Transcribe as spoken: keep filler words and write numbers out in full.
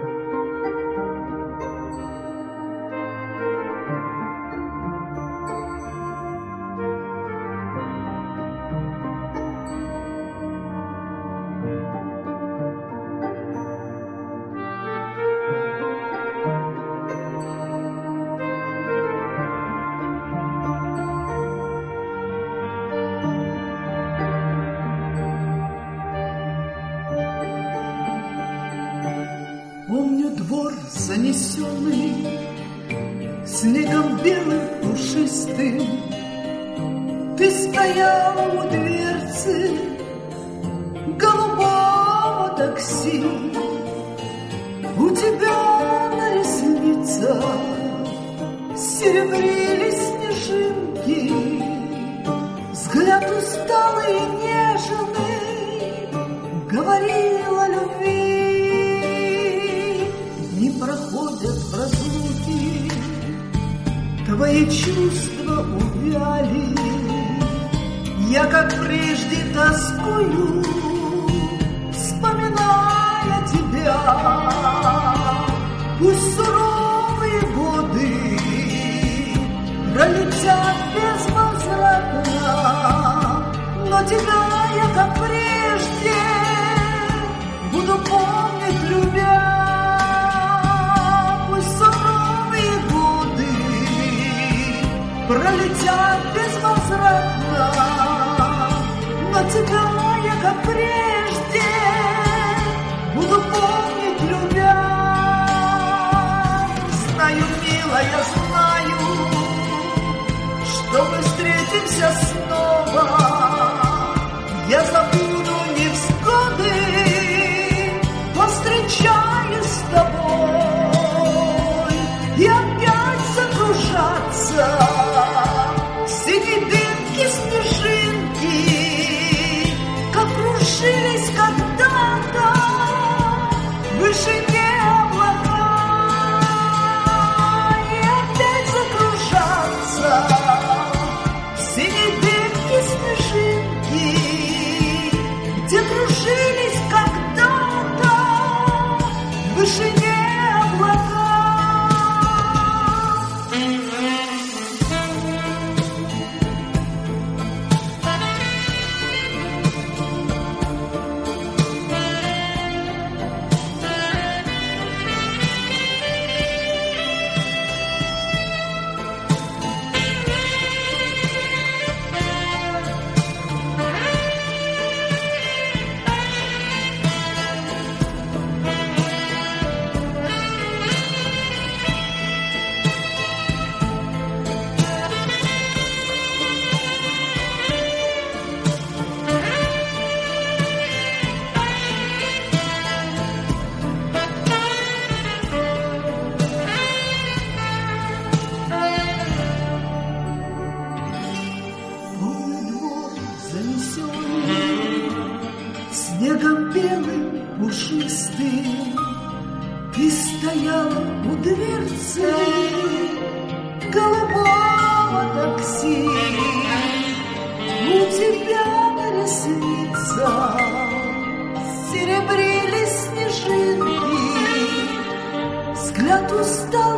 Помню двор, занесенный снегом белым пушистым. Ты стояла у дверцы голубого такси. У тебя на ресницах серебрились снежинки. Взгляд усталый и нежный говорил о любви. Не проходят в разлуке, твои чувства увяли. Я, как прежде, тоскую, вспоминая тебя. Пусть суровые годы пролетят безвозвратно, но тебя я, как прежде, буду помнить, любя. Пролетят безвозвратно, но тебя я, как прежде, буду помнить, любя. Знаю, милая, знаю, что мы встретимся снова. Я забуду невзгоды, повстречаюсь с тобой и опять закружаться снежинки, как кружились когда-то в вышине облака, и опять закружатся синие дымки снежинки, где кружились когда-то в вышине облака. Снегом белым пушистым ты стояла у дверцы голубого такси. У тебя на ресницах серебрились снежинки. Взгляд устал